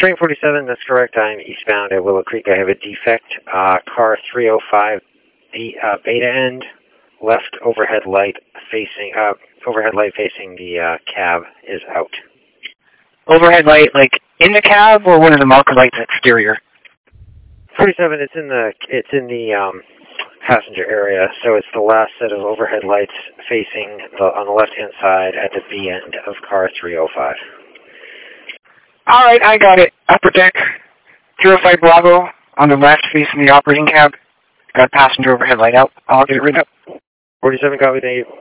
Train 47, that's correct. I'm eastbound at Willow Creek. I have a defect. Car 305, beta end, left overhead light facing the cab is out. Overhead light, like in the cab, or one of the marker lights exterior? 47, it's in the passenger area, so it's the last set of overhead lights facing on the left-hand side at the B end of car 305. All right, I got it. Upper deck, 305 Bravo, on the left facing the operating cab. Got passenger overhead light out. I'll get it written up. 47, copy, thank you.